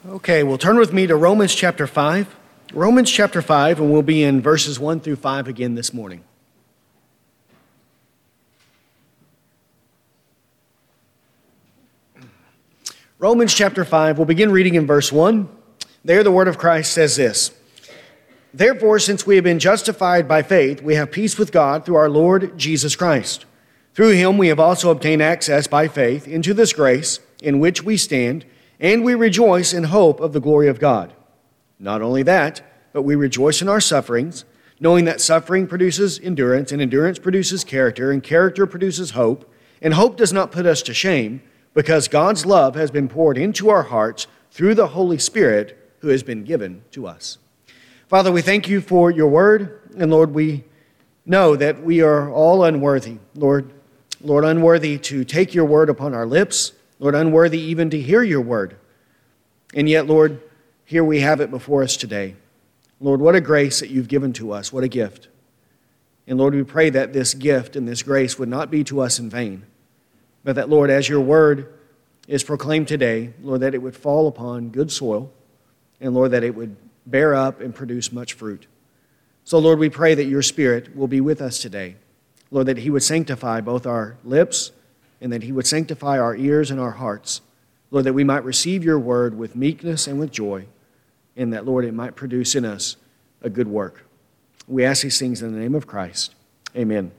Okay, well, turn with me to Romans chapter 5. Romans chapter 5, and we'll be in verses 1 through 5 again this morning. Romans chapter 5, we'll begin reading in verse 1. There the word of Christ says this: "Therefore, since we have been justified by faith, we have peace with God through our Lord Jesus Christ. Through him we have also obtained access by faith into this grace in which we stand, and we rejoice in hope of the glory of God. Not only that, but we rejoice in our sufferings, knowing that suffering produces endurance, and endurance produces character, and character produces hope. And hope does not put us to shame, because God's love has been poured into our hearts through the Holy Spirit who has been given to us." Father, we thank you for your word, and Lord, we know that we are all unworthy. Lord, unworthy to take your word upon our lips. Lord, unworthy even to hear your word. And yet, Lord, here we have it before us today. Lord, what a grace that you've given to us. What a gift. And Lord, we pray that this gift and this grace would not be to us in vain, but that, Lord, as your word is proclaimed today, Lord, that it would fall upon good soil, and Lord, that it would bear up and produce much fruit. So, Lord, we pray that your Spirit will be with us today. Lord, that he would sanctify both our lips and that he would sanctify our ears and our hearts. Lord, that we might receive your word with meekness and with joy, and that, Lord, it might produce in us a good work. We ask these things in the name of Christ. Amen.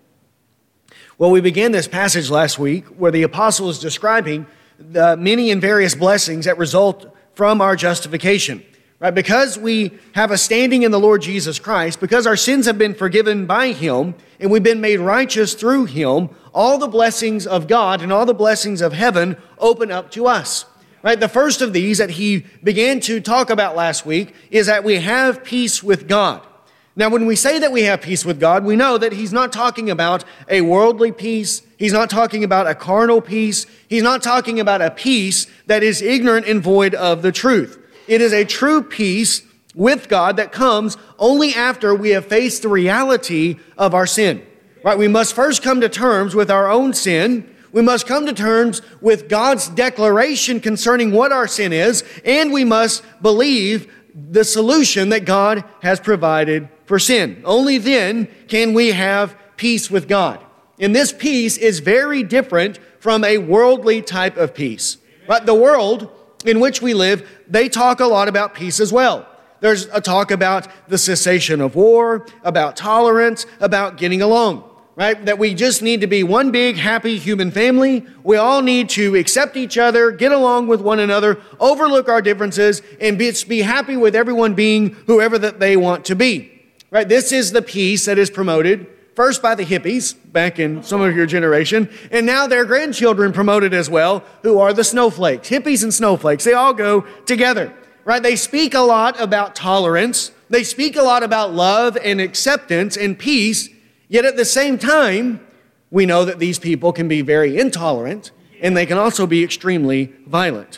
Well, we began this passage last week where the apostle is describing the many and various blessings that result from our justification. Right? Because we have a standing in the Lord Jesus Christ, because our sins have been forgiven by him, and we've been made righteous through him, all the blessings of God and all the blessings of heaven open up to us. Right? The first of these that he began to talk about last week is that we have peace with God. Now, when we say that we have peace with God, we know that he's not talking about a worldly peace. He's not talking about a carnal peace. He's not talking about a peace that is ignorant and void of the truth. It is a true peace with God that comes only after we have faced the reality of our sin. Right? We must first come to terms with our own sin. We must come to terms with God's declaration concerning what our sin is, and we must believe the solution that God has provided for sin. Only then can we have peace with God. And this peace is very different from a worldly type of peace. Right? The world in which we live, they talk a lot about peace as well. There's a talk about the cessation of war, about tolerance, about getting along, right? That we just need to be one big, happy human family. We all need to accept each other, get along with one another, overlook our differences, and be happy with everyone being whoever that they want to be, right? This is the peace that is promoted first by the hippies back in some of your generation, and now their grandchildren promoted as well, who are the snowflakes. Hippies and snowflakes, they all go together, right? They speak a lot about tolerance. They speak a lot about love and acceptance and peace, yet at the same time, we know that these people can be very intolerant, and they can also be extremely violent.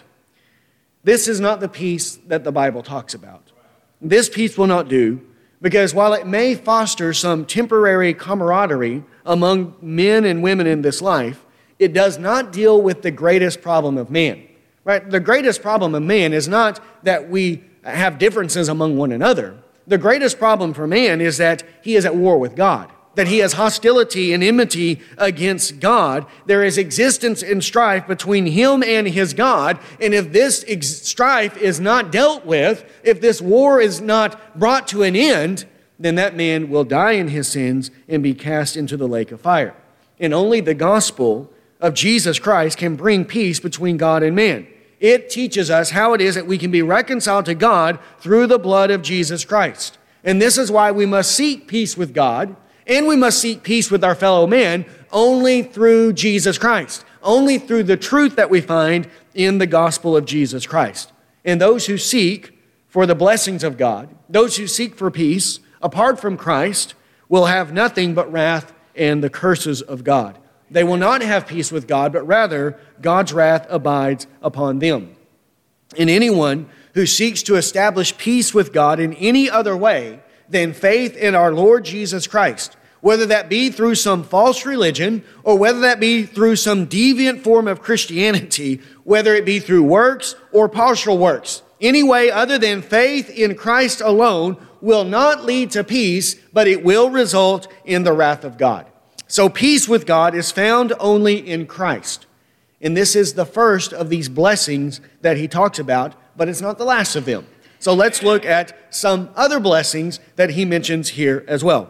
This is not the peace that the Bible talks about. This peace will not do, because while it may foster some temporary camaraderie among men and women in this life, it does not deal with the greatest problem of man. Right? The greatest problem of man is not that we have differences among one another. The greatest problem for man is that he is at war with God, that he has hostility and enmity against God. There is existence and strife between him and his God, and if this strife is not dealt with, if this war is not brought to an end, then that man will die in his sins and be cast into the lake of fire. And only the gospel of Jesus Christ can bring peace between God and man. It teaches us how it is that we can be reconciled to God through the blood of Jesus Christ. And this is why we must seek peace with God, and we must seek peace with our fellow man only through Jesus Christ, only through the truth that we find in the gospel of Jesus Christ. And those who seek for the blessings of God, those who seek for peace apart from Christ, will have nothing but wrath and the curses of God. They will not have peace with God, but rather God's wrath abides upon them. And anyone who seeks to establish peace with God in any other way than faith in our Lord Jesus Christ, whether that be through some false religion or whether that be through some deviant form of Christianity, whether it be through works or partial works, Any way other than faith in Christ alone will not lead to peace, but it will result in the wrath of God. So peace with God is found only in Christ. And this is the first of these blessings that he talks about, but it's not the last of them. So let's look at some other blessings that he mentions here as well.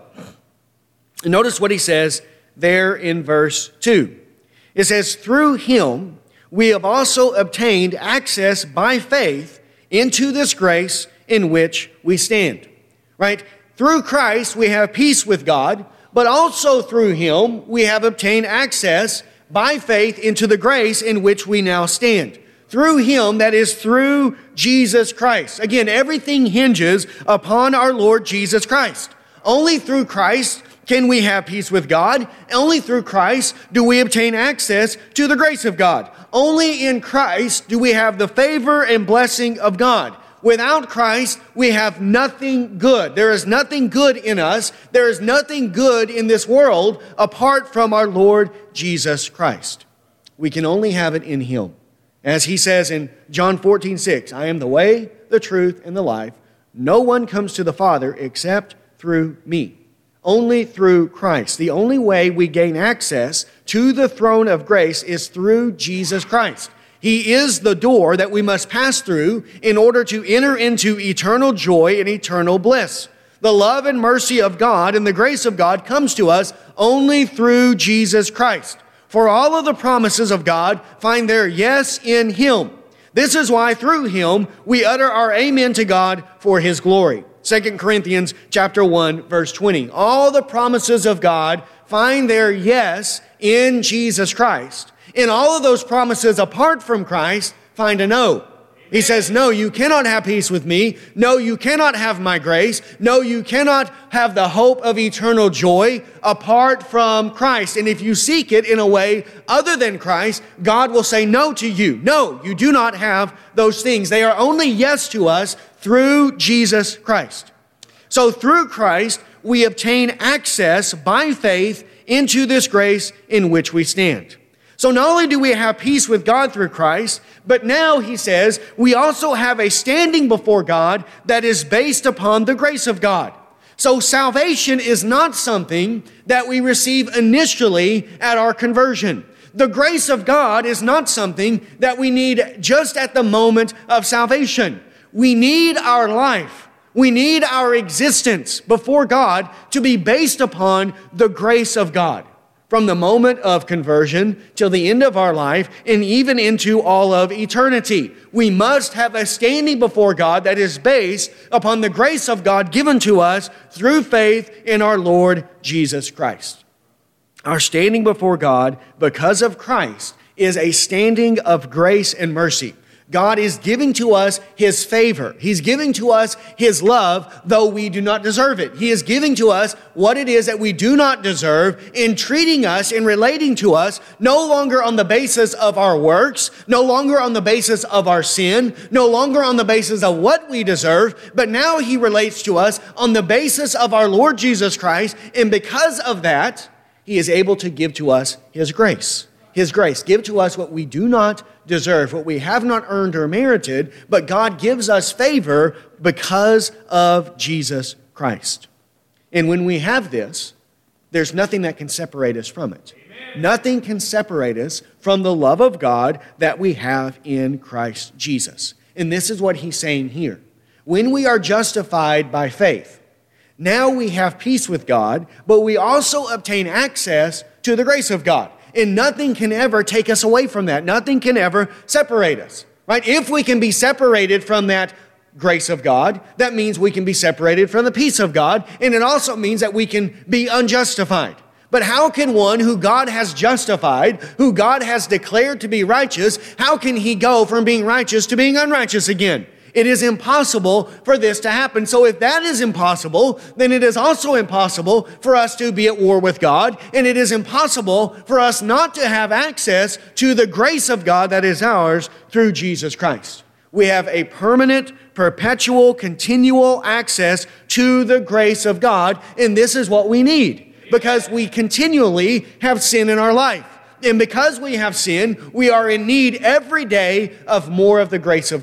And notice what he says there in verse 2. It says, through him we have also obtained access by faith into this grace in which we stand. Right? Through Christ we have peace with God, but also through him we have obtained access by faith into the grace in which we now stand. Through him, that is through Jesus Christ. Again, everything hinges upon our Lord Jesus Christ. Only through Christ can we have peace with God. Only through Christ do we obtain access to the grace of God. Only in Christ do we have the favor and blessing of God. Without Christ, we have nothing good. There is nothing good in us. There is nothing good in this world apart from our Lord Jesus Christ. We can only have it in him. As he says in John 14:6, I am the way, the truth, and the life. No one comes to the Father except through me. Only through Christ. The only way we gain access to the throne of grace is through Jesus Christ. He is the door that we must pass through in order to enter into eternal joy and eternal bliss. The love and mercy of God and the grace of God comes to us only through Jesus Christ. For all of the promises of God find their yes in him. This is why through him we utter our amen to God for his glory. 2 Corinthians chapter 1, verse 20. All the promises of God find their yes in Jesus Christ. And all of those promises apart from Christ find a no. He says, no, you cannot have peace with me. No, you cannot have my grace. No, you cannot have the hope of eternal joy apart from Christ. And if you seek it in a way other than Christ, God will say no to you. No, you do not have those things. They are only yes to us through Jesus Christ. So through Christ, we obtain access by faith into this grace in which we stand. So not only do we have peace with God through Christ, but now, he says, we also have a standing before God that is based upon the grace of God. So salvation is not something that we receive initially at our conversion. The grace of God is not something that we need just at the moment of salvation. We need our life. We need our existence before God to be based upon the grace of God. From the moment of conversion till the end of our life and even into all of eternity. We must have a standing before God that is based upon the grace of God given to us through faith in our Lord Jesus Christ. Our standing before God because of Christ is a standing of grace and mercy. God is giving to us his favor. He's giving to us his love, though we do not deserve it. He is giving to us what it is that we do not deserve in treating us and relating to us no longer on the basis of our works, no longer on the basis of our sin, no longer on the basis of what we deserve, but now he relates to us on the basis of our Lord Jesus Christ. And because of that, he is able to give to us his grace. His grace. Give to us what we do not deserve, what we have not earned or merited, but God gives us favor because of Jesus Christ. And when we have this, there's nothing that can separate us from it. Amen. Nothing can separate us from the love of God that we have in Christ Jesus. And this is what he's saying here. When we are justified by faith, now we have peace with God, but we also obtain access to the grace of God. And nothing can ever take us away from that. Nothing can ever separate us, right? If we can be separated from that grace of God, that means we can be separated from the peace of God. And it also means that we can be unjustified. But how can one who God has justified, who God has declared to be righteous, how can he go from being righteous to being unrighteous again? It is impossible for this to happen. So if that is impossible, then it is also impossible for us to be at war with God. And it is impossible for us not to have access to the grace of God that is ours through Jesus Christ. We have a permanent, perpetual, continual access to the grace of God. And this is what we need because we continually have sin in our life. And because we have sin, we are in need every day of more of the grace of God.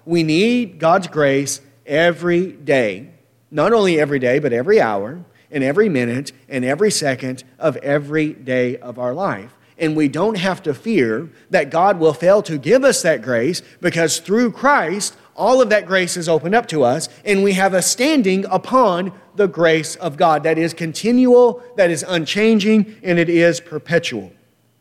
we need God's grace every day. Not only every day, but every hour, and every minute, and every second of every day of our life. And we don't have to fear that God will fail to give us that grace, because through Christ, all of that grace is opened up to us, and we have a standing upon the grace of God that is continual, that is unchanging, and it is perpetual.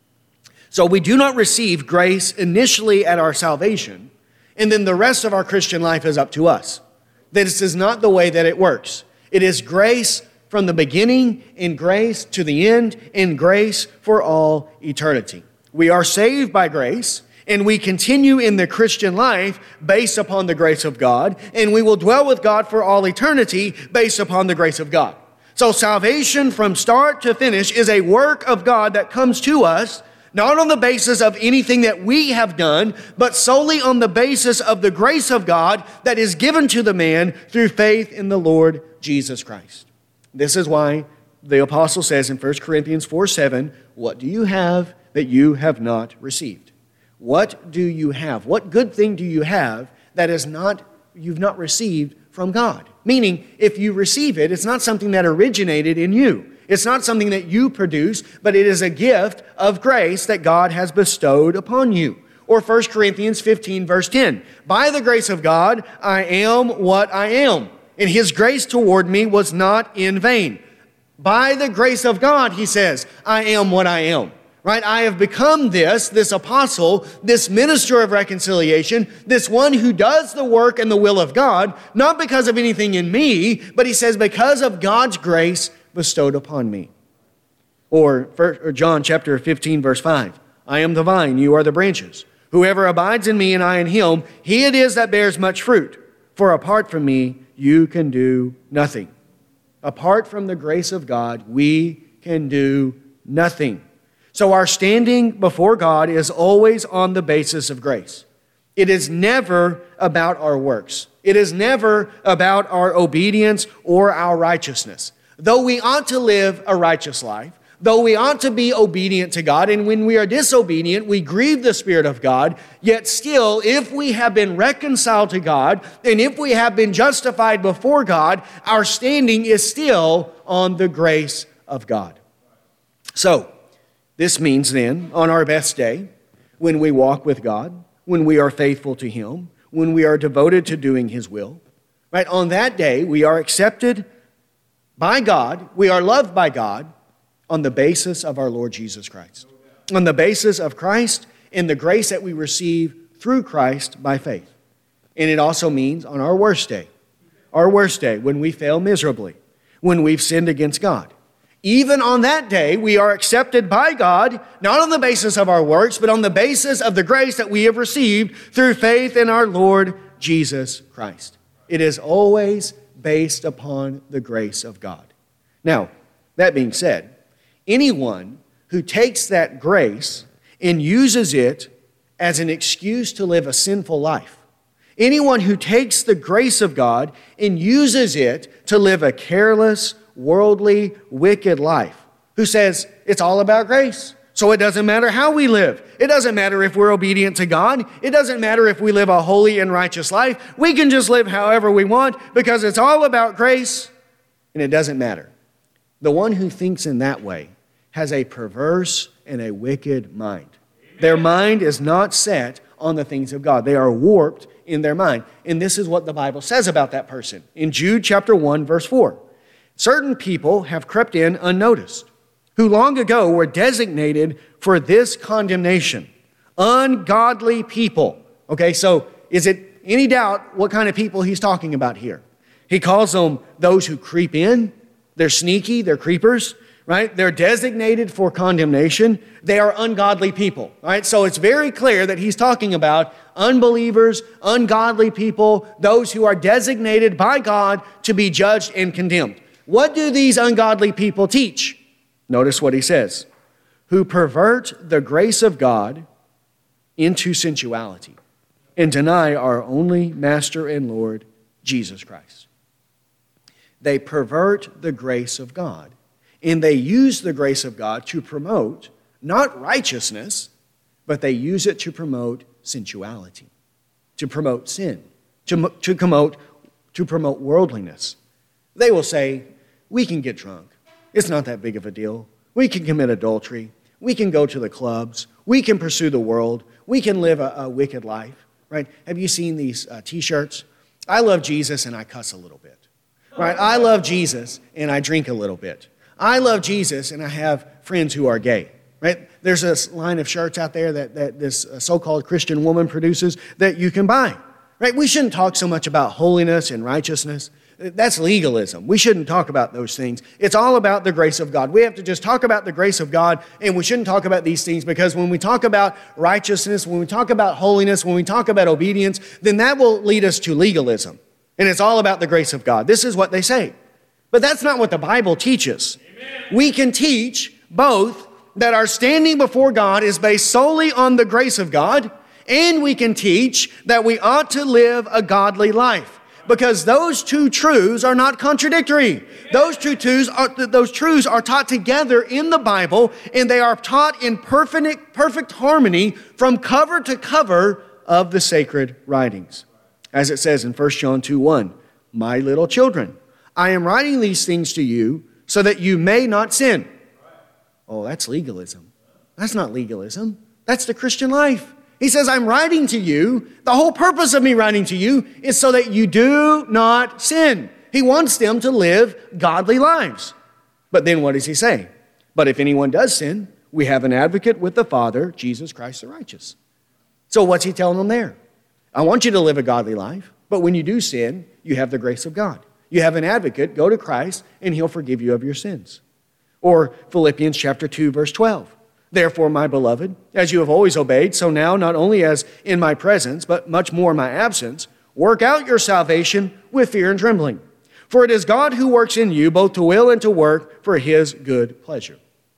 So we do not receive grace initially at our salvation, and then the rest of our Christian life is up to us. This is not the way that it works. It is grace from the beginning, and grace to the end, and grace for all eternity. We are saved by grace, and we continue in the Christian life based upon the grace of God, and we will dwell with God for all eternity based upon the grace of God. So salvation from start to finish is a work of God that comes to us not on the basis of anything that we have done, but solely on the basis of the grace of God that is given to the man through faith in the Lord Jesus Christ. This is why the apostle says in 1 Corinthians 4:7, "What do you have that you have not received?" What do you have? What good thing do you have that you've not received from God? Meaning, if you receive it, it's not something that originated in you. It's not something that you produce, but it is a gift of grace that God has bestowed upon you. Or 1 Corinthians 15, verse 10. "By the grace of God, I am what I am, and His grace toward me was not in vain." By the grace of God, he says, I am what I am. Right? I have become this apostle, this minister of reconciliation, this one who does the work and the will of God, not because of anything in me, but he says because of God's grace bestowed upon me. Or John chapter 15, verse 5. "I am the vine, you are the branches. Whoever abides in me and I in him, he it is that bears much fruit. For apart from me, you can do nothing." Apart from the grace of God, we can do nothing. So our standing before God is always on the basis of grace. It is never about our works. It is never about our obedience or our righteousness. Though we ought to live a righteous life, though we ought to be obedient to God, and when we are disobedient, we grieve the Spirit of God, yet still, if we have been reconciled to God, and if we have been justified before God, our standing is still on the grace of God. So, this means then, on our best day, when we walk with God, when we are faithful to Him, when we are devoted to doing His will, right? On that day, we are accepted by God, we are loved by God on the basis of our Lord Jesus Christ. On the basis of Christ and the grace that we receive through Christ by faith. And it also means on our worst day when we fail miserably, when we've sinned against God. Even on that day, we are accepted by God, not on the basis of our works, but on the basis of the grace that we have received through faith in our Lord Jesus Christ. It is always based upon the grace of God. Now, that being said, anyone who takes that grace and uses it as an excuse to live a sinful life, anyone who takes the grace of God and uses it to live a careless, worldly, wicked life, who says it's all about grace, so it doesn't matter how we live. It doesn't matter if we're obedient to God. It doesn't matter if we live a holy and righteous life. We can just live however we want because it's all about grace, and it doesn't matter. The one who thinks in that way has a perverse and a wicked mind. Amen. Their mind is not set on the things of God. They are warped in their mind. And this is what the Bible says about that person. In Jude chapter 1, verse 4, "Certain people have crept in unnoticed, who long ago were designated for this condemnation, ungodly people." Okay, so is it any doubt what kind of people he's talking about here? He calls them those who creep in. They're sneaky, they're creepers, right? They're designated for condemnation. They are ungodly people, right? So it's very clear that he's talking about unbelievers, ungodly people, those who are designated by God to be judged and condemned. What do these ungodly people teach? Notice what he says. "Who pervert the grace of God into sensuality and deny our only Master and Lord, Jesus Christ." They pervert the grace of God, and they use the grace of God to promote not righteousness, but they use it to promote sensuality, to promote sin. to promote worldliness. They will say, we can get drunk. It's not that big of a deal. We can commit adultery. We can go to the clubs. We can pursue the world. We can live a wicked life, right? Have you seen these T-shirts? I love Jesus and I cuss a little bit, right? I love Jesus and I drink a little bit. I love Jesus and I have friends who are gay, right? There's this line of shirts out there that this so-called Christian woman produces that you can buy, right? We shouldn't talk so much about holiness and righteousness. That's legalism. We shouldn't talk about those things. It's all about the grace of God. We have to just talk about the grace of God, and we shouldn't talk about these things, because when we talk about righteousness, when we talk about holiness, when we talk about obedience, then that will lead us to legalism. And it's all about the grace of God. This is what they say. But that's not what the Bible teaches. Amen. We can teach both that our standing before God is based solely on the grace of God, and we can teach that we ought to live a godly life. Because those two truths are not contradictory. Those truths are taught together in the Bible, and they are taught in perfect harmony from cover to cover of the sacred writings. As it says in 1 John 2:1, "My little children, I am writing these things to you so that you may not sin." Oh, that's legalism. That's not legalism. That's the Christian life. He says, I'm writing to you. The whole purpose of me writing to you is so that you do not sin. He wants them to live godly lives. But then what does he say? But if anyone does sin, we have an advocate with the Father, Jesus Christ the righteous. So what's he telling them there? I want you to live a godly life, but when you do sin, you have the grace of God. You have an advocate, go to Christ, and he'll forgive you of your sins. Or Philippians chapter 2, verse 12. Therefore, my beloved, as you have always obeyed, so now, not only as in my presence, but much more in my absence, work out your salvation with fear and trembling. For it is God who works in you both to will and to work for his good pleasure.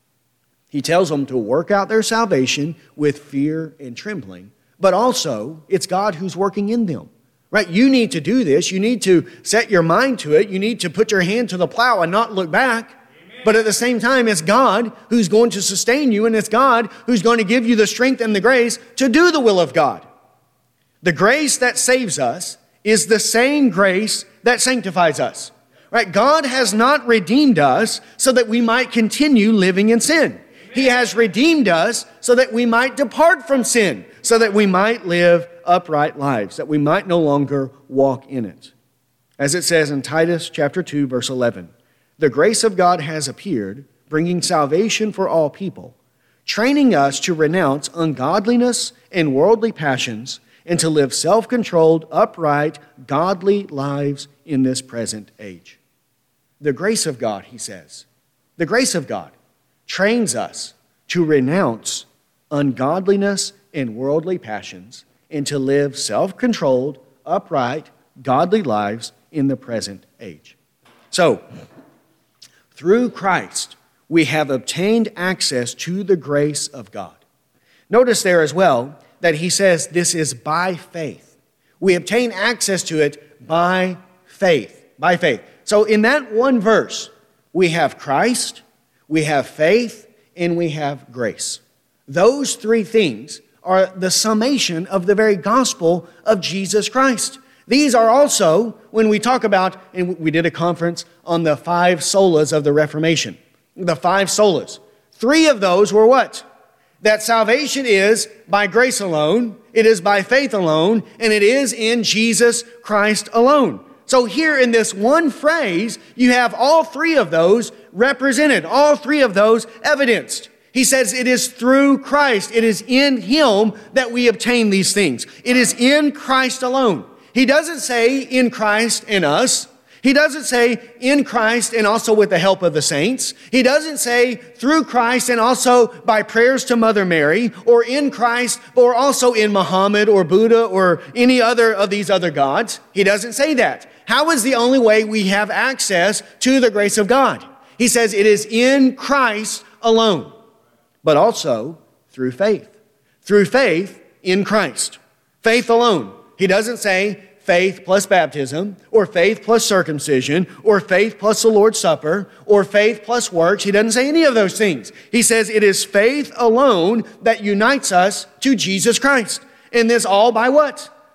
He tells them to work out their salvation with fear and trembling, but also it's God who's working in them. Right? You need to do this. You need to set your mind to it. You need to put your hand to the plow and not look back. But at the same time, it's God who's going to sustain you, and it's God who's going to give you the strength and the grace to do the will of God. The grace that saves us is the same grace that sanctifies us. Right? God has not redeemed us so that we might continue living in sin. He has redeemed us so that we might depart from sin, so that we might live upright lives, that we might no longer walk in it. As it says in Titus chapter 2, verse 11, the grace of God has appeared, bringing salvation for all people, training us to renounce ungodliness and worldly passions and to live self-controlled, upright, godly lives in this present age. The grace of God, he says, the grace of God trains us to renounce ungodliness and worldly passions and to live self-controlled, upright, godly lives in the present age. So, through Christ, we have obtained access to the grace of God. Notice there as well that he says this is by faith. We obtain access to it by faith. By faith. So in that one verse, we have Christ, we have faith, and we have grace. Those three things are the summation of the very gospel of Jesus Christ. These are also, when we talk about, and we did a conference on the 5 solas of the Reformation, the 5 solas. 3 of those were what? That salvation is by grace alone, it is by faith alone, and it is in Jesus Christ alone. So here in this one phrase, you have all 3 of those represented, all 3 of those evidenced. He says it is through Christ, it is in him that we obtain these things. It is in Christ alone. He doesn't say in Christ and us. He doesn't say in Christ and also with the help of the saints. He doesn't say through Christ and also by prayers to Mother Mary, or in Christ or also in Muhammad or Buddha or any other of these other gods. He doesn't say that. How is the only way we have access to the grace of God? He says it is in Christ alone, but also through faith. Through faith in Christ. Faith alone. He doesn't say faith plus baptism, or faith plus circumcision, or faith plus the Lord's Supper, or faith plus works. He doesn't say any of those things. He says it is faith alone that unites us to Jesus Christ. And this all by what?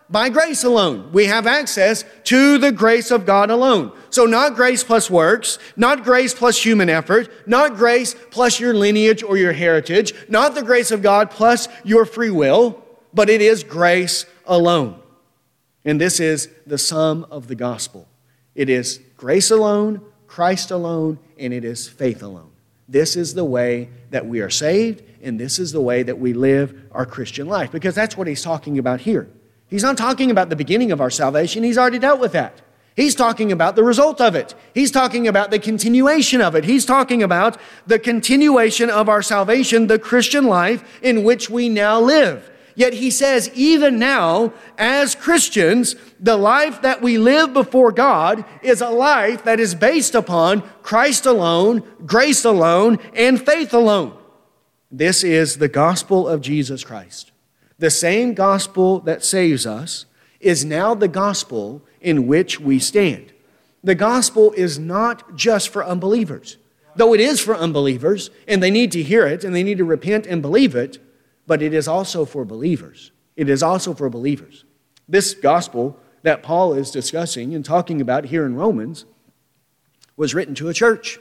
By grace alone. We have access to the grace of God alone. So not grace plus works, not grace plus human effort, not grace plus your lineage or your heritage, not the grace of God plus your free will, but it is grace alone. And this is the sum of the gospel. It is grace alone, Christ alone, and it is faith alone. This is the way that we are saved, and this is the way that we live our Christian life, because that's what he's talking about here. He's not talking about the beginning of our salvation. He's already dealt with that. He's talking about the result of it. He's talking about the continuation of it. He's talking about the continuation of our salvation, the Christian life in which we now live. Yet he says, even now, as Christians, the life that we live before God is a life that is based upon Christ alone, grace alone, and faith alone. This is the gospel of Jesus Christ. The same gospel that saves us is now the gospel in which we stand. The gospel is not just for unbelievers, though it is for unbelievers, and they need to hear it, and they need to repent and believe it, but it is also for believers. It is also for believers. This gospel that Paul is discussing and talking about here in Romans was written to a church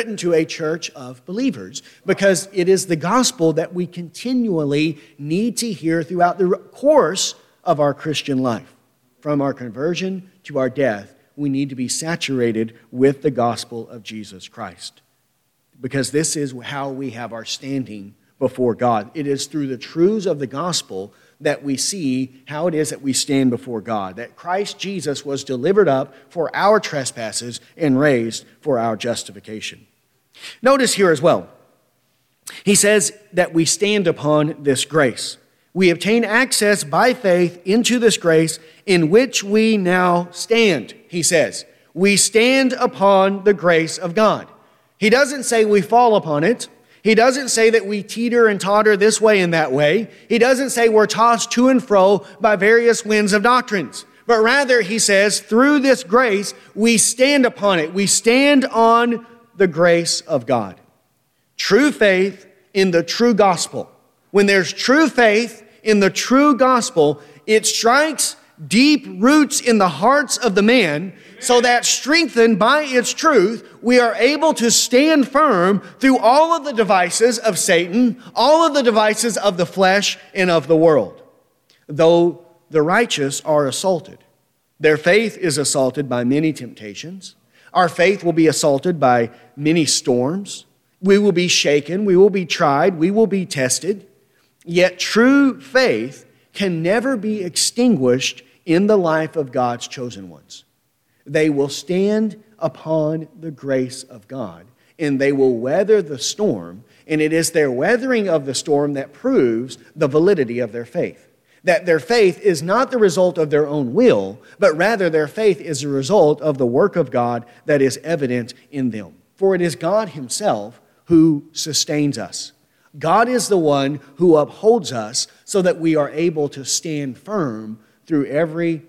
of believers, because it is the gospel that we continually need to hear throughout the course of our Christian life. From our conversion to our death, we need to be saturated with the gospel of Jesus Christ, because this is how we have our standing before God. It is through the truths of the gospel that we see how it is that we stand before God, that Christ Jesus was delivered up for our trespasses and raised for our justification. Notice here as well, he says that we stand upon this grace. We obtain access by faith into this grace in which we now stand, he says. We stand upon the grace of God. He doesn't say we fall upon it. He doesn't say that we teeter and totter this way and that way. He doesn't say we're tossed to and fro by various winds of doctrines. But rather, he says, through this grace, we stand upon it. We stand on the grace of God. True faith in the true gospel. When there's true faith in the true gospel, it strikes deep roots in the hearts of the man, so that strengthened by its truth, we are able to stand firm through all of the devices of Satan, all of the devices of the flesh and of the world. Though the righteous are assaulted, their faith is assaulted by many temptations. Our faith will be assaulted by many storms. We will be shaken. We will be tried. We will be tested. Yet true faith can never be extinguished in the life of God's chosen ones. They will stand upon the grace of God, and they will weather the storm, and it is their weathering of the storm that proves the validity of their faith. That their faith is not the result of their own will, but rather their faith is the result of the work of God that is evident in them. For it is God himself who sustains us. God is the one who upholds us so that we are able to stand firm through every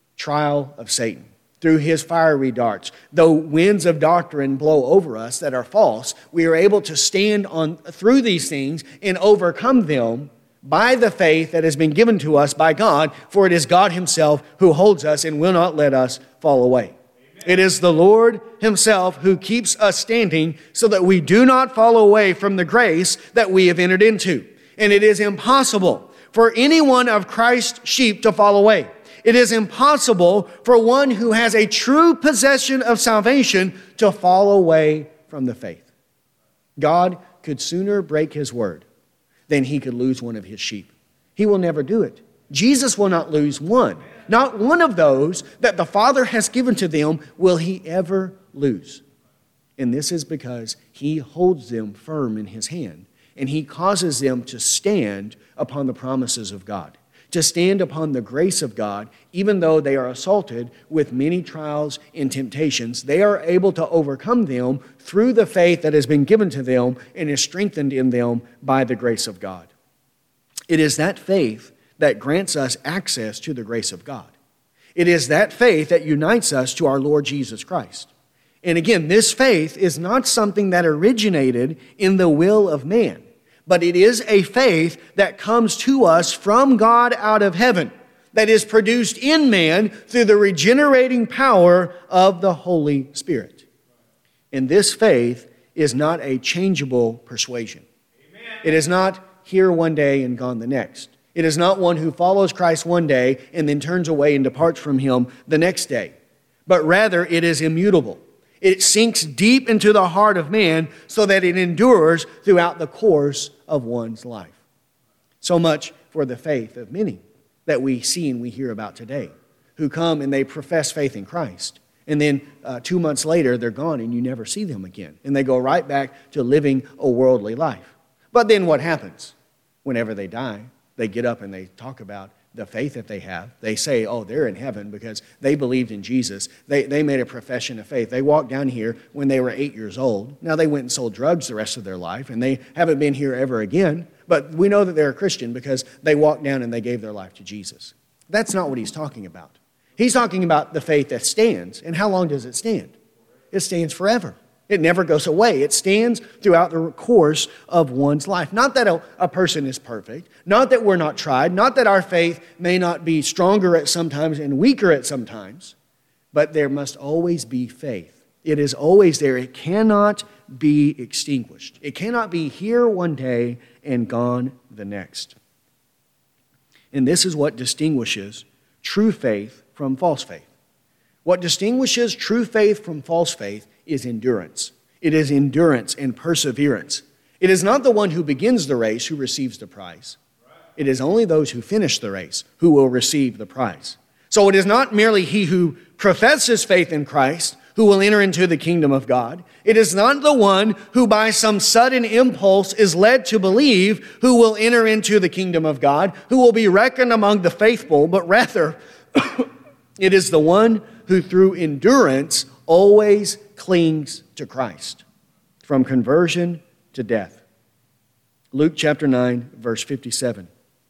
trial of Satan, through his fiery darts. Though winds of doctrine blow over us that are false, we are able to stand on through these things and overcome them by the faith that has been given to us by God, for it is God himself who holds us and will not let us fall away. Amen. It is the Lord himself who keeps us standing so that we do not fall away from the grace that we have entered into. And it is impossible for any one of Christ's sheep to fall away. It is impossible for one who has a true possession of salvation to fall away from the faith. God could sooner break his word than he could lose one of his sheep. He will never do it. Jesus will not lose one. Not one of those that the Father has given to them will he ever lose. And this is because he holds them firm in his hand, and he causes them to stand upon the promises of God, to stand upon the grace of God. Even though they are assaulted with many trials and temptations, they are able to overcome them through the faith that has been given to them and is strengthened in them by the grace of God. It is that faith that grants us access to the grace of God. It is that faith that unites us to our Lord Jesus Christ. And again, this faith is not something that originated in the will of man, but it is a faith that comes to us from God out of heaven. that is produced in man through the regenerating power of the Holy Spirit. And this faith is not a changeable persuasion. Amen. It is not here one day and gone the next. It is not one who follows Christ one day and then turns away and departs from him the next day. But rather, it is immutable. It sinks deep into the heart of man so that it endures throughout the course of one's life. So much for the faith of many that we see and we hear about today, who come and they profess faith in Christ. And then 2 months later, they're gone and you never see them again. And they go right back to living a worldly life. But then what happens? Whenever they die, they get up and they talk about the faith that they have. They say, oh, they're in heaven because they believed in Jesus. They made a profession of faith. They walked down here when they were 8 years old. Now they went and sold drugs the rest of their life, and they haven't been here ever again. But we know that they're a Christian because they walked down and they gave their life to Jesus. That's not what he's talking about. He's talking about the faith that stands. And how long does it stand? It stands forever. It never goes away. It stands throughout the course of one's life. Not that a person is perfect, not that we're not tried, not that our faith may not be stronger at some times and weaker at some times, but there must always be faith. It is always there. It cannot be extinguished. It cannot be here one day and gone the next. And this is what distinguishes true faith from false faith. What distinguishes true faith from false faith is endurance. It is endurance and perseverance. It is not the one who begins the race who receives the prize. It is only those who finish the race who will receive the prize. So it is not merely he who professes faith in Christ who will enter into the kingdom of God. It is not the one who by some sudden impulse is led to believe who will enter into the kingdom of God, who will be reckoned among the faithful, but rather it is the one who through endurance always clings to Christ, from conversion to death. Luke chapter 9, verse 57.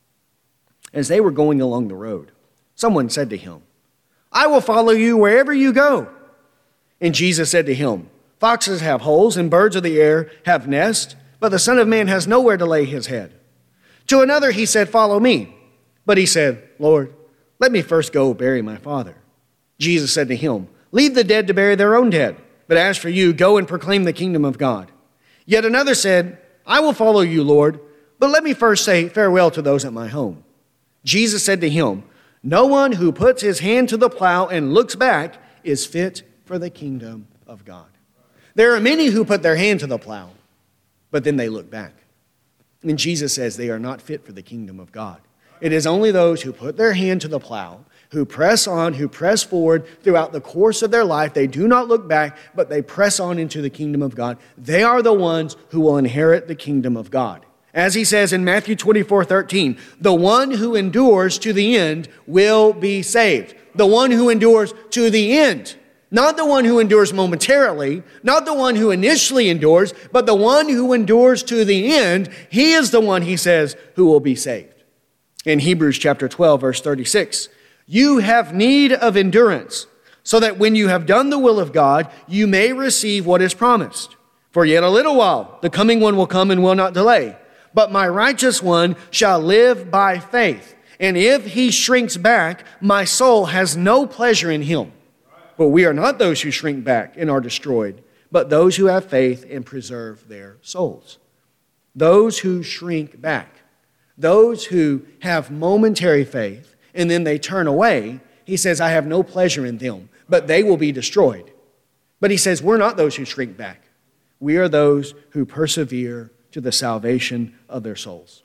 As they were going along the road, someone said to him, I will follow you wherever you go. And Jesus said to him, foxes have holes and birds of the air have nests, but the Son of Man has nowhere to lay his head. To another he said, follow me. But he said, Lord, let me first go bury my father. Jesus said to him, leave the dead to bury their own dead. But as for you, go and proclaim the kingdom of God. Yet another said, I will follow you, Lord, but let me first say farewell to those at my home. Jesus said to him, no one who puts his hand to the plow and looks back is fit for the kingdom of God. There are many who put their hand to the plow, but then they look back. And Jesus says they are not fit for the kingdom of God. It is only those who put their hand to the plow, who press on, who press forward throughout the course of their life. They do not look back, but they press on into the kingdom of God. They are the ones who will inherit the kingdom of God. As he says in Matthew 24:13, the one who endures to the end will be saved. The one who endures to the end. Not the one who endures momentarily, not the one who initially endures, but the one who endures to the end. He is the one, he says, who will be saved. In Hebrews chapter 12, verse 36, you have need of endurance, so that when you have done the will of God, you may receive what is promised. For yet a little while, the coming one will come and will not delay. But my righteous one shall live by faith. And if he shrinks back, my soul has no pleasure in him. But we are not those who shrink back and are destroyed, but those who have faith and preserve their souls. Those who shrink back, those who have momentary faith, and then they turn away, he says, I have no pleasure in them, but they will be destroyed. But he says, we're not those who shrink back. We are those who persevere to the salvation of their souls.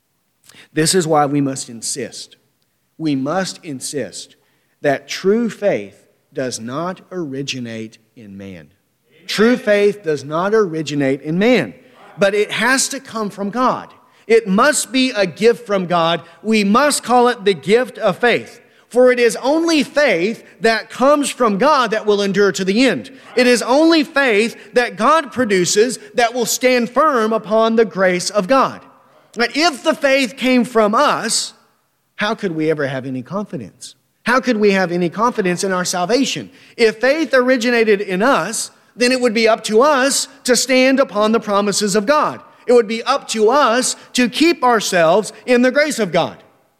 This is why we must insist. We must insist that true faith does not originate in man. True faith does not originate in man, but it has to come from God. It must be a gift from God. We must call it the gift of faith. For it is only faith that comes from God that will endure to the end. It is only faith that God produces that will stand firm upon the grace of God. But if the faith came from us, how could we ever have any confidence? How could we have any confidence in our salvation? If faith originated in us, then it would be up to us to stand upon the promises of God. It would be up to us to keep ourselves in the grace of God.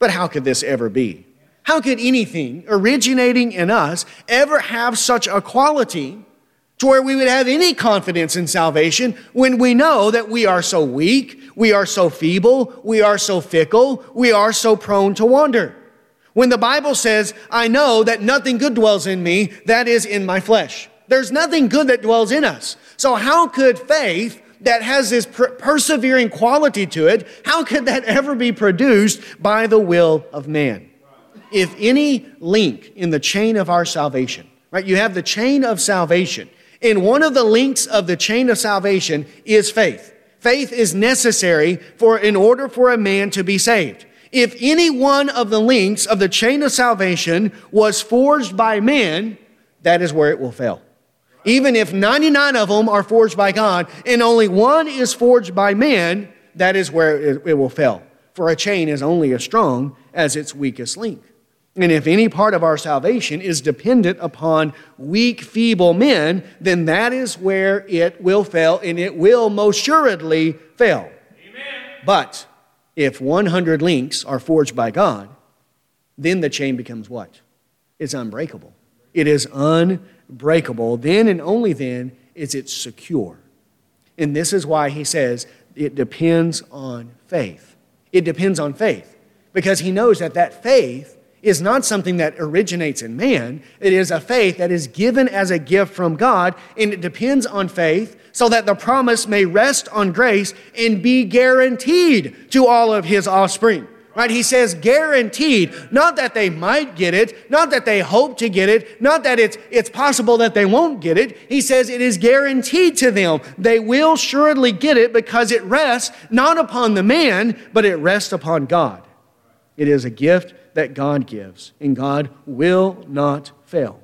But how could this ever be? How could anything originating in us ever have such a quality to where we would have any confidence in salvation when we know that we are so weak, we are so feeble, we are so fickle, we are so prone to wander? When the Bible says, I know that nothing good dwells in me, that is in my flesh. There's nothing good that dwells in us. So how could faith that has this persevering quality to it, how could that ever be produced by the will of man? If any link in the chain of our salvation, right? You have the chain of salvation. And one of the links of the chain of salvation is faith. Faith is necessary in order for a man to be saved. If any one of the links of the chain of salvation was forged by man, that is where it will fail. Even if 99 of them are forged by God and only one is forged by man, that is where it will fail. For a chain is only as strong as its weakest link. And if any part of our salvation is dependent upon weak, feeble men, then that is where it will fail, and it will most assuredly fail. Amen. But if 100 links are forged by God, then the chain becomes what? It's unbreakable. It is unbreakable. Then and only then is it secure. And this is why he says it depends on faith. It depends on faith because he knows that faith is not something that originates in man. It is a faith that is given as a gift from God, and it depends on faith so that the promise may rest on grace and be guaranteed to all of his offspring. Right? He says guaranteed, not that they might get it, not that they hope to get it, not that it's possible that they won't get it. He says it is guaranteed to them. They will surely get it because it rests not upon the man, but it rests upon God. It is a gift that God gives, and God will not fail.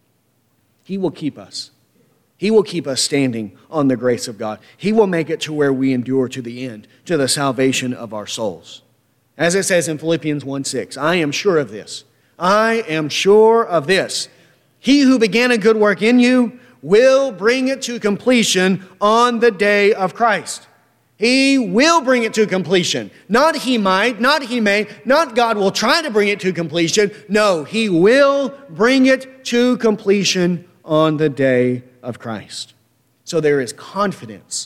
He will keep us. He will keep us standing on the grace of God. He will make it to where we endure to the end, to the salvation of our souls. As it says in Philippians 1:6, I am sure of this. I am sure of this. He who began a good work in you will bring it to completion on the day of Christ. He will bring it to completion. Not he might, not he may, not God will try to bring it to completion. No, he will bring it to completion on the day of Christ. So there is confidence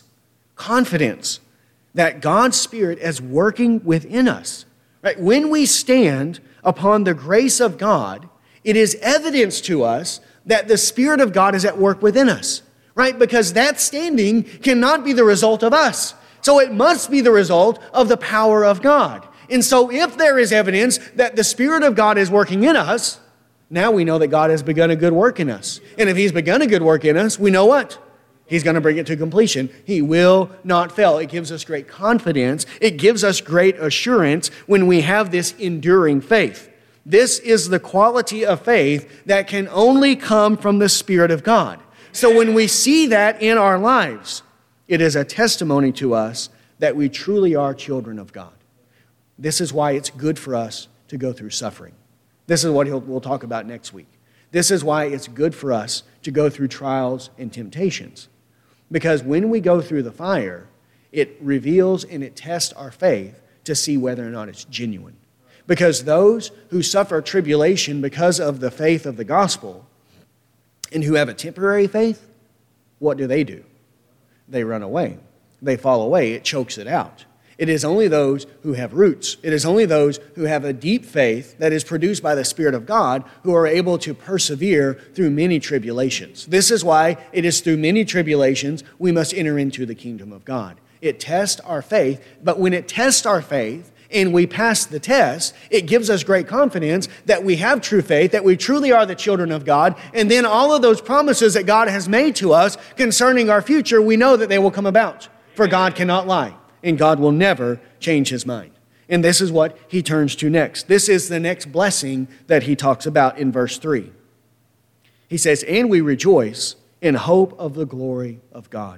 that God's Spirit is working within us. Right? When we stand upon the grace of God, it is evidence to us that the Spirit of God is at work within us. Right? Because that standing cannot be the result of us. So it must be the result of the power of God. And so if there is evidence that the Spirit of God is working in us, now we know that God has begun a good work in us. And if he's begun a good work in us, we know what? He's going to bring it to completion. He will not fail. It gives us great confidence. It gives us great assurance when we have this enduring faith. This is the quality of faith that can only come from the Spirit of God. So when we see that in our lives, it is a testimony to us that we truly are children of God. This is why it's good for us to go through suffering. This is what we'll talk about next week. This is why it's good for us to go through trials and temptations. Because when we go through the fire, it reveals and it tests our faith to see whether or not it's genuine. Because those who suffer tribulation because of the faith of the gospel and who have a temporary faith, what do? They run away. They fall away. It chokes it out. It is only those who have roots. It is only those who have a deep faith that is produced by the Spirit of God who are able to persevere through many tribulations. This is why it is through many tribulations we must enter into the kingdom of God. It tests our faith, but when it tests our faith and we pass the test, it gives us great confidence that we have true faith, that we truly are the children of God, and then all of those promises that God has made to us concerning our future, we know that they will come about, for God cannot lie. And God will never change his mind. And this is what he turns to next. This is the next blessing that he talks about in verse 3. He says, and we rejoice in hope of the glory of God.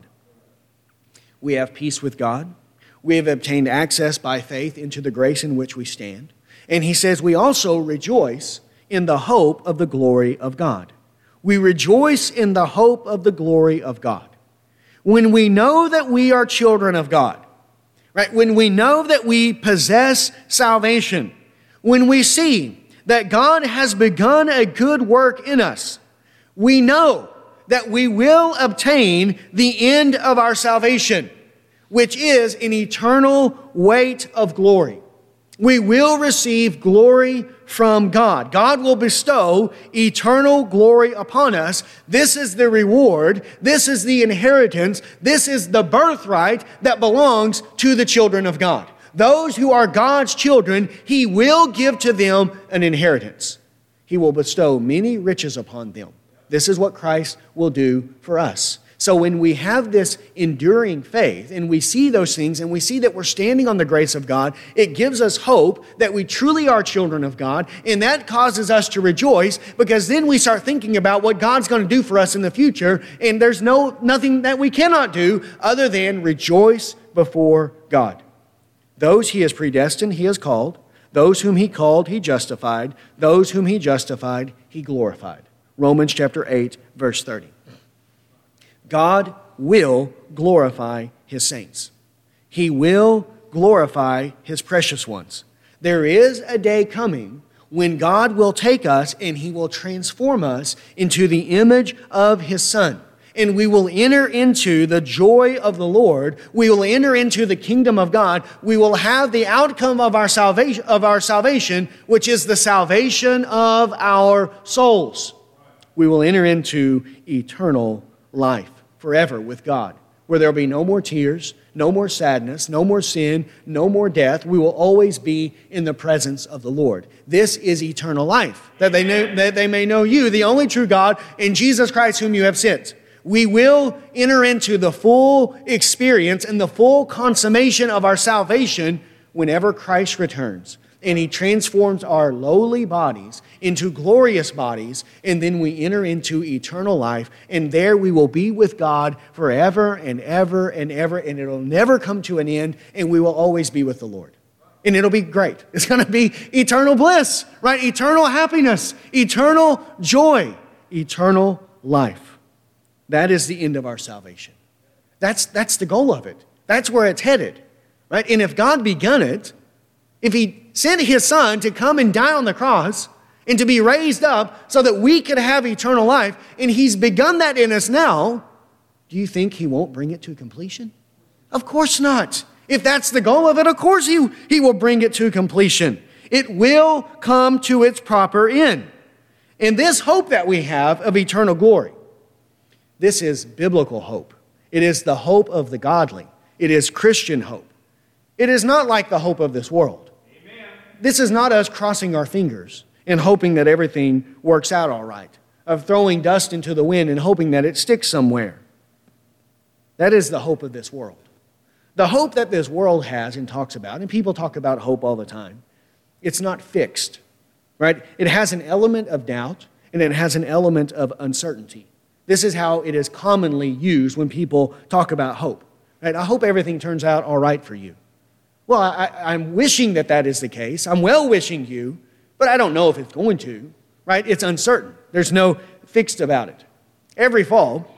We have peace with God. We have obtained access by faith into the grace in which we stand. And he says we also rejoice in the hope of the glory of God. We rejoice in the hope of the glory of God. When we know that we are children of God, right? When we know that we possess salvation, when we see that God has begun a good work in us, we know that we will obtain the end of our salvation, which is an eternal weight of glory. We will receive glory from God. God will bestow eternal glory upon us. This is the reward. This is the inheritance. This is the birthright that belongs to the children of God. Those who are God's children, He will give to them an inheritance. He will bestow many riches upon them. This is what Christ will do for us. So when we have this enduring faith and we see those things and we see that we're standing on the grace of God, it gives us hope that we truly are children of God, and that causes us to rejoice, because then we start thinking about what God's going to do for us in the future, and there's nothing that we cannot do other than rejoice before God. Those He has predestined, He has called. Those whom He called, He justified. Those whom He justified, He glorified. Romans chapter 8, verse 30. God will glorify His saints. He will glorify His precious ones. There is a day coming when God will take us and He will transform us into the image of His Son. And we will enter into the joy of the Lord. We will enter into the kingdom of God. We will have the outcome of our salvation, which is the salvation of our souls. We will enter into eternal life forever with God, where there will be no more tears, no more sadness, no more sin, no more death. We will always be in the presence of the Lord. This is eternal life, that they may know you, the only true God, and Jesus Christ whom you have sent. We will enter into the full experience and the full consummation of our salvation whenever Christ returns. And He transforms our lowly bodies into glorious bodies, and then we enter into eternal life, and there we will be with God forever and ever and ever, and it'll never come to an end, and we will always be with the Lord. And it'll be great. It's going to be eternal bliss, right? Eternal happiness, eternal joy, eternal life. That is the end of our salvation. That's the goal of it. That's where it's headed, right? And if God begun it, if He sent His Son to come and die on the cross and to be raised up so that we could have eternal life, and He's begun that in us now, do you think He won't bring it to completion? Of course not. If that's the goal of it, of course He will bring it to completion. It will come to its proper end. And this hope that we have of eternal glory, this is biblical hope. It is the hope of the godly. It is Christian hope. It is not like the hope of this world. Amen. This is not us crossing our fingers and hoping that everything works out all right, of throwing dust into the wind and hoping that it sticks somewhere. That is the hope of this world. The hope that this world has and talks about, and people talk about hope all the time, it's not fixed, right? It has an element of doubt, and it has an element of uncertainty. This is how it is commonly used when people talk about hope. Right? I hope everything turns out all right for you. Well, I'm wishing that is the case. I'm well wishing you, but I don't know if it's going to, right? It's uncertain. There's no fixed about it. Every fall,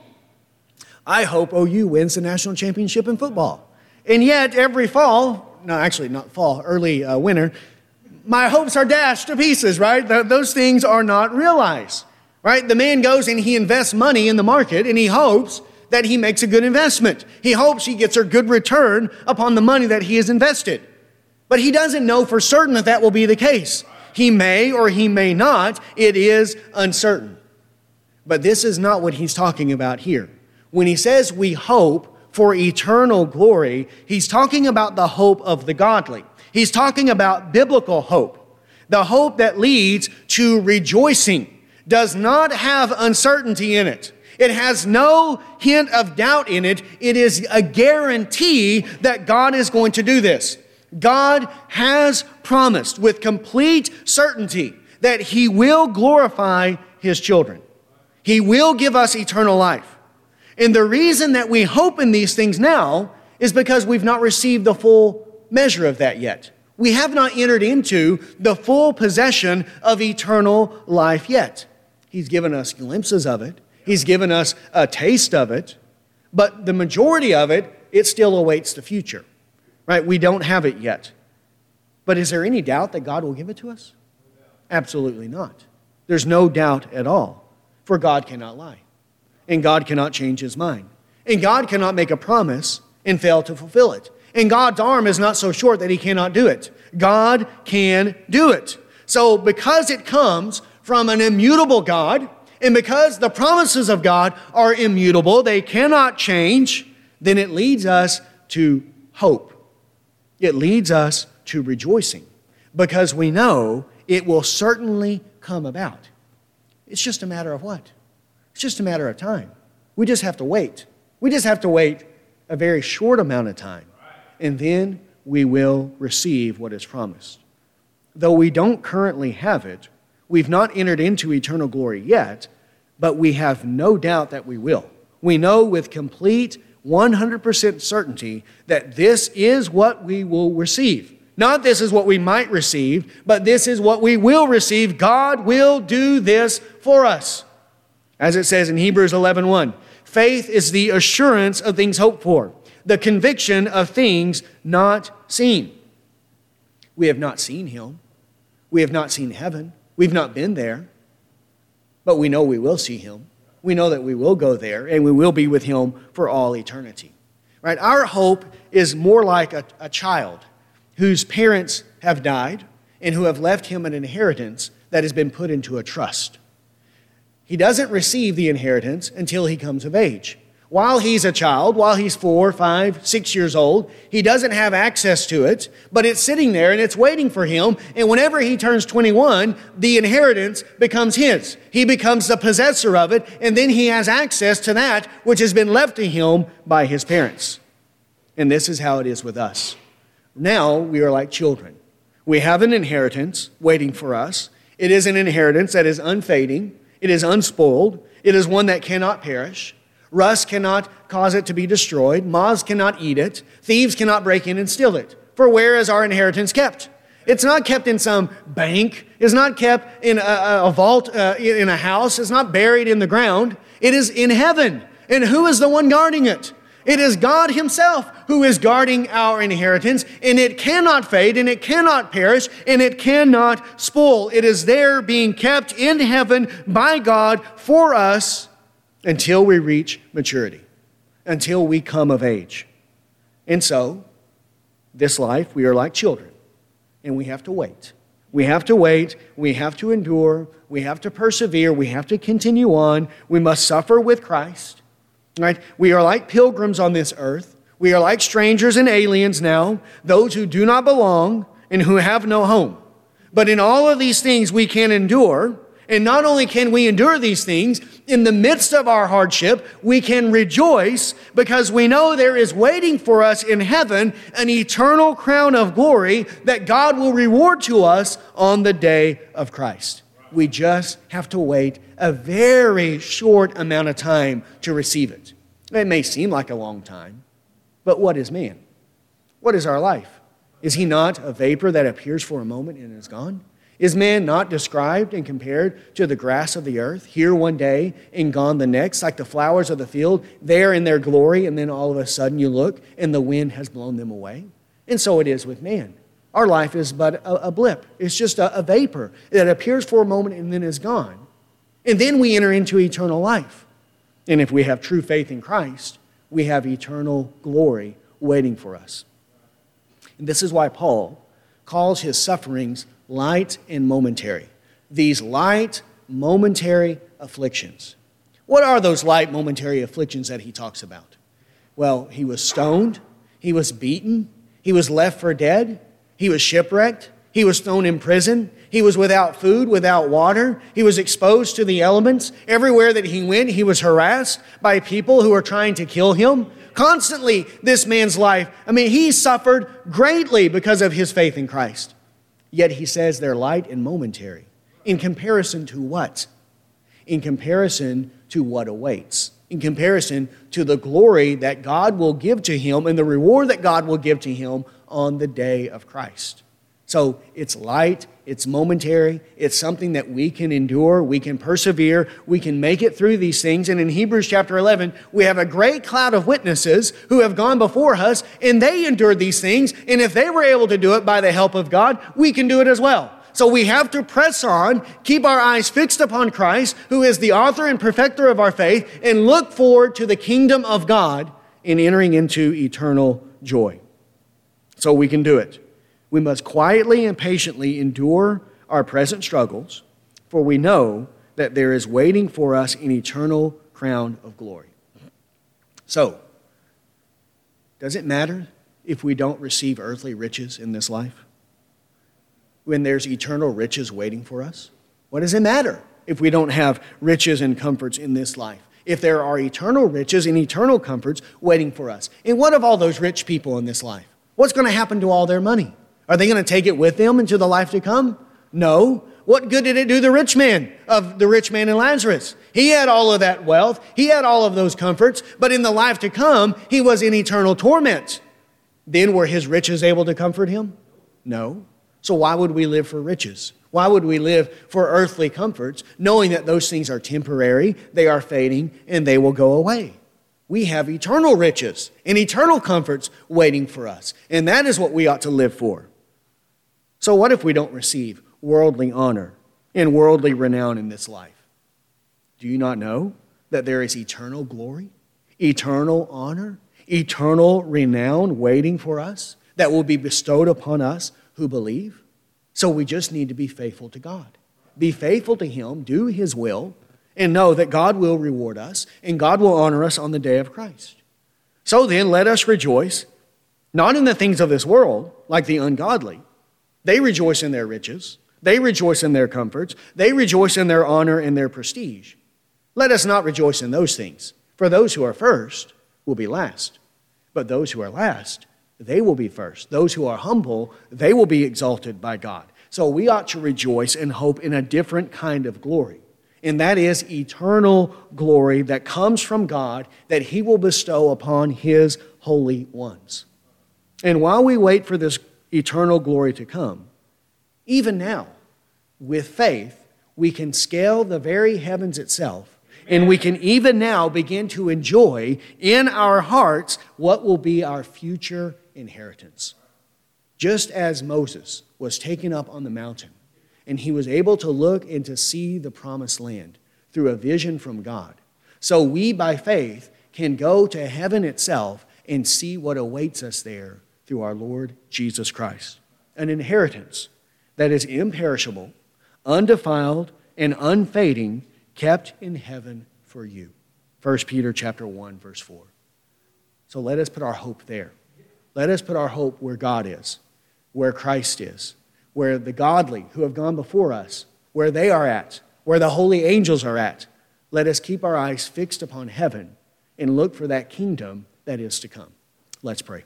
I hope OU wins the national championship in football. And yet, every fall, no, actually not fall, early winter, my hopes are dashed to pieces, right? Those things are not realized, right? The man goes and he invests money in the market, and he hopes that he makes a good investment. He hopes he gets a good return upon the money that he has invested. But he doesn't know for certain that will be the case. He may or he may not. It is uncertain. But this is not what he's talking about here. When he says we hope for eternal glory, he's talking about the hope of the godly. He's talking about biblical hope. The hope that leads to rejoicing does not have uncertainty in it. It has no hint of doubt in it. It is a guarantee that God is going to do this. God has promised with complete certainty that He will glorify His children. He will give us eternal life. And the reason that we hope in these things now is because we've not received the full measure of that yet. We have not entered into the full possession of eternal life yet. He's given us glimpses of it. He's given us a taste of it, but the majority of it, it still awaits the future, right? We don't have it yet. But is there any doubt that God will give it to us? Absolutely not. There's no doubt at all. For God cannot lie. And God cannot change his mind. And God cannot make a promise and fail to fulfill it. And God's arm is not so short that he cannot do it. God can do it. So because it comes from an immutable God, and because the promises of God are immutable, they cannot change, then it leads us to hope. It leads us to rejoicing, because we know it will certainly come about. It's just a matter of what? It's just a matter of time. We just have to wait. We just have to wait a very short amount of time, and then we will receive what is promised. Though we don't currently have it, we've not entered into eternal glory yet, but we have no doubt that we will. We know with complete 100% certainty that this is what we will receive. Not this is what we might receive, but this is what we will receive. God will do this for us. As it says in Hebrews 11:1, faith is the assurance of things hoped for, the conviction of things not seen. We have not seen him. We have not seen heaven. We've not been there. But we know we will see him. We know that we will go there, and we will be with him for all eternity. Right? Our hope is more like a child whose parents have died and who have left him an inheritance that has been put into a trust. He doesn't receive the inheritance until he comes of age. While he's a child, while he's 4, 5, 6 years old, he doesn't have access to it, but it's sitting there and it's waiting for him. And whenever he turns 21, the inheritance becomes his. He becomes the possessor of it, and then he has access to that which has been left to him by his parents. And this is how it is with us. Now we are like children. We have an inheritance waiting for us. It is an inheritance that is unfading. It is unspoiled. It is one that cannot perish. Rust cannot cause it to be destroyed. Moths cannot eat it. Thieves cannot break in and steal it. For where is our inheritance kept? It's not kept in some bank. It's not kept in a vault in a house. It's not buried in the ground. It is in heaven. And who is the one guarding it? It is God himself who is guarding our inheritance, and it cannot fade, and it cannot perish, and it cannot spoil. It is there being kept in heaven by God for us until we reach maturity, until we come of age. And so, this life, we are like children, and we have to wait. We have to wait, we have to endure, we have to persevere, we have to continue on. We must suffer with Christ. Right? We are like pilgrims on this earth. We are like strangers and aliens now, those who do not belong and who have no home. But in all of these things we can endure, and not only can we endure these things, in the midst of our hardship, we can rejoice because we know there is waiting for us in heaven an eternal crown of glory that God will reward to us on the day of Christ. We just have to wait a very short amount of time to receive it. It may seem like a long time, but what is man? What is our life? Is he not a vapor that appears for a moment and is gone? Is man not described and compared to the grass of the earth, here one day and gone the next, like the flowers of the field, there in their glory, and then all of a sudden you look and the wind has blown them away? And so it is with man. Our life is but a blip. It's just a vapor that appears for a moment and then is gone. And then we enter into eternal life. And if we have true faith in Christ, we have eternal glory waiting for us. And this is why Paul calls his sufferings light and momentary. These light, momentary afflictions. What are those light, momentary afflictions that he talks about? Well, he was stoned. He was beaten. He was left for dead. He was shipwrecked. He was thrown in prison. He was without food, without water. He was exposed to the elements. Everywhere that he went, he was harassed by people who were trying to kill him. Constantly, this man's life, he suffered greatly because of his faith in Christ. Yet he says they're light and momentary. In comparison to what? In comparison to what awaits. In comparison to the glory that God will give to him and the reward that God will give to him on the day of Christ. So it's light, it's momentary, it's something that we can endure, we can persevere, we can make it through these things. And in Hebrews chapter 11, we have a great cloud of witnesses who have gone before us, and they endured these things. And if they were able to do it by the help of God, we can do it as well. So we have to press on, keep our eyes fixed upon Christ, who is the author and perfecter of our faith, and look forward to the kingdom of God in entering into eternal joy. So we can do it. We must quietly and patiently endure our present struggles, for we know that there is waiting for us an eternal crown of glory. So, does it matter if we don't receive earthly riches in this life? When there's eternal riches waiting for us? What does it matter if we don't have riches and comforts in this life? If there are eternal riches and eternal comforts waiting for us? And what of all those rich people in this life? What's going to happen to all their money? Are they going to take it with them into the life to come? No. What good did it do the rich man and Lazarus? He had all of that wealth. He had all of those comforts. But in the life to come, he was in eternal torment. Then were his riches able to comfort him? No. So why would we live for riches? Why would we live for earthly comforts, knowing that those things are temporary, they are fading, and they will go away? We have eternal riches and eternal comforts waiting for us. And that is what we ought to live for. So what if we don't receive worldly honor and worldly renown in this life? Do you not know that there is eternal glory, eternal honor, eternal renown waiting for us that will be bestowed upon us who believe? So we just need to be faithful to God. Be faithful to Him, do His will, and know that God will reward us and God will honor us on the day of Christ. So then let us rejoice, not in the things of this world, like the ungodly. They rejoice in their riches. They rejoice in their comforts. They rejoice in their honor and their prestige. Let us not rejoice in those things, for those who are first will be last. But those who are last, they will be first. Those who are humble, they will be exalted by God. So we ought to rejoice and hope in a different kind of glory. And that is eternal glory that comes from God that He will bestow upon His holy ones. And while we wait for this eternal glory to come, even now, with faith, we can scale the very heavens itself, and we can even now begin to enjoy in our hearts what will be our future inheritance. Just as Moses was taken up on the mountain, and he was able to look and to see the promised land through a vision from God, so we by faith can go to heaven itself and see what awaits us there through our Lord Jesus Christ. An inheritance that is imperishable, undefiled, and unfading, kept in heaven for you. 1 Peter chapter 1, verse 4. So let us put our hope there. Let us put our hope where God is, where Christ is, where the godly who have gone before us, where they are at, where the holy angels are at. Let us keep our eyes fixed upon heaven and look for that kingdom that is to come. Let's pray.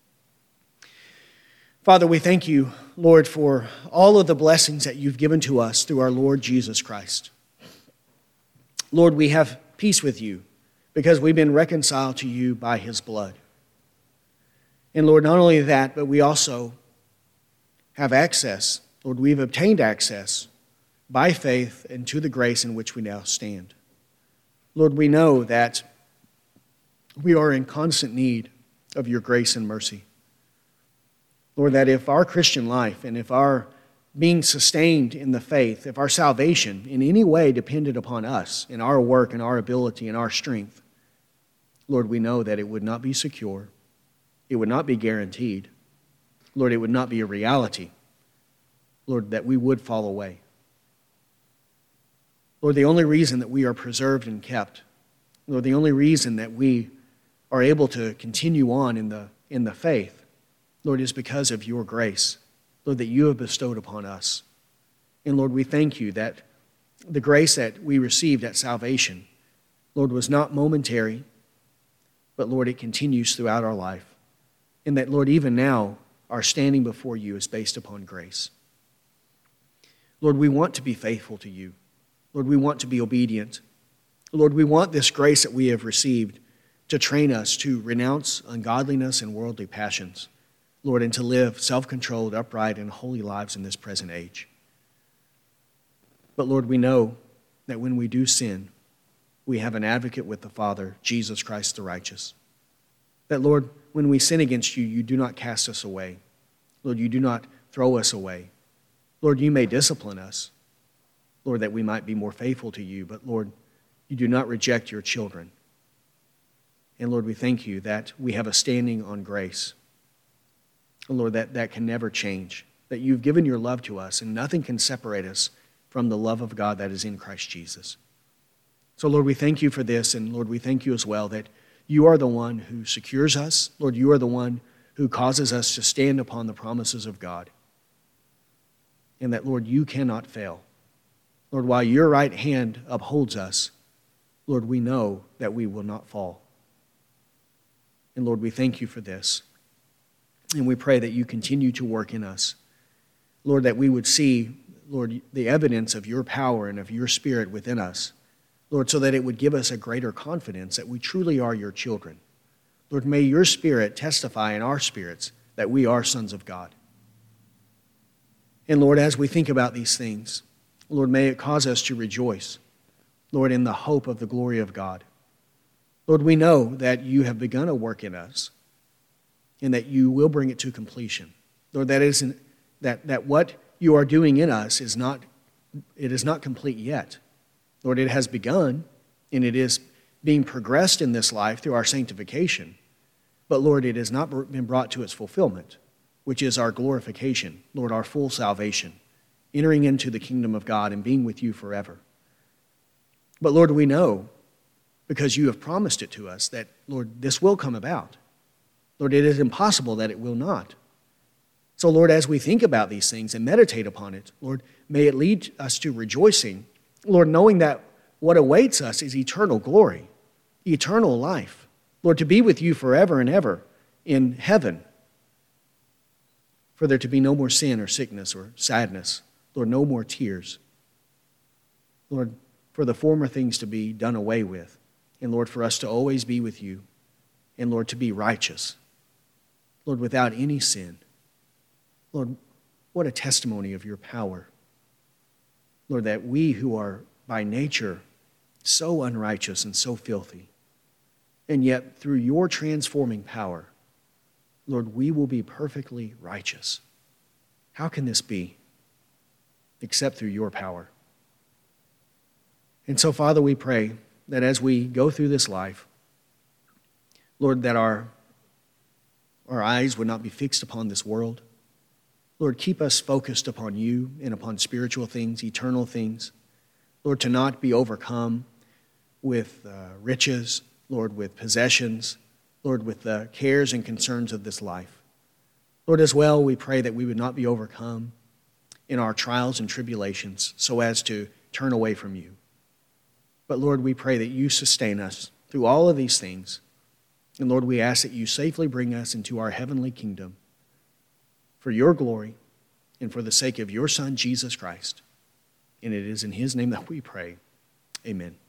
Father, we thank you, Lord, for all of the blessings that you've given to us through our Lord Jesus Christ. Lord, we have peace with you because we've been reconciled to you by his blood. And Lord, not only that, but we also have access. Lord, we've obtained access by faith into the grace in which we now stand. Lord, we know that we are in constant need of your grace and mercy. Lord, that if our Christian life and if our being sustained in the faith, if our salvation in any way depended upon us, in our work and our ability and our strength, Lord, we know that it would not be secure. It would not be guaranteed. Lord, it would not be a reality. Lord, that we would fall away. Lord, the only reason that we are preserved and kept, Lord, the only reason that we are able to continue on in the faith, Lord, is because of your grace, Lord, that you have bestowed upon us. And Lord, we thank you that the grace that we received at salvation, Lord, was not momentary, but Lord, it continues throughout our life. And that, Lord, even now, our standing before you is based upon grace. Lord, we want to be faithful to you. Lord, we want to be obedient. Lord, we want this grace that we have received to train us to renounce ungodliness and worldly passions. Lord, and to live self-controlled, upright, and holy lives in this present age. But Lord, we know that when we do sin, we have an advocate with the Father, Jesus Christ the righteous. That, Lord, when we sin against you, you do not cast us away. Lord, you do not throw us away. Lord, you may discipline us, Lord, that we might be more faithful to you. But, Lord, you do not reject your children. And, Lord, we thank you that we have a standing on grace. And, Lord, that can never change. That you've given your love to us, and nothing can separate us from the love of God that is in Christ Jesus. So, Lord, we thank you for this, and, Lord, we thank you as well that you are the one who secures us. Lord, you are the one who causes us to stand upon the promises of God. And that, Lord, you cannot fail. Lord, while your right hand upholds us, Lord, we know that we will not fall. And, Lord, we thank you for this. And we pray that you continue to work in us. Lord, that we would see, Lord, the evidence of your power and of your Spirit within us. Lord, so that it would give us a greater confidence that we truly are your children. Lord, may your Spirit testify in our spirits that we are sons of God. And Lord, as we think about these things, Lord, may it cause us to rejoice, Lord, in the hope of the glory of God. Lord, we know that you have begun a work in us and that you will bring it to completion. Lord, that what you are doing in us is not complete yet. Lord, it has begun, and it is being progressed in this life through our sanctification. But Lord, it has not been brought to its fulfillment, which is our glorification, Lord, our full salvation, entering into the kingdom of God and being with you forever. But Lord, we know, because you have promised it to us, that, Lord, this will come about. Lord, it is impossible that it will not. So, Lord, as we think about these things and meditate upon it, Lord, may it lead us to rejoicing, Lord, knowing that what awaits us is eternal glory, eternal life. Lord, to be with you forever and ever in heaven. For there to be no more sin or sickness or sadness. Lord, no more tears. Lord, for the former things to be done away with. And Lord, for us to always be with you. And Lord, to be righteous. Lord, without any sin. Lord, what a testimony of your power. Lord, that we who are by nature so unrighteous and so filthy, and yet through your transforming power, Lord, we will be perfectly righteous. How can this be? Except through your power. And so, Father, we pray that as we go through this life, Lord, that our eyes would not be fixed upon this world. Lord, keep us focused upon you and upon spiritual things, eternal things. Lord, to not be overcome with riches, Lord, with possessions, Lord, with the cares and concerns of this life. Lord, as well, we pray that we would not be overcome in our trials and tribulations so as to turn away from you. But Lord, we pray that you sustain us through all of these things. And Lord, we ask that you safely bring us into our heavenly kingdom for your glory and for the sake of your Son, Jesus Christ. And it is in his name that we pray. Amen.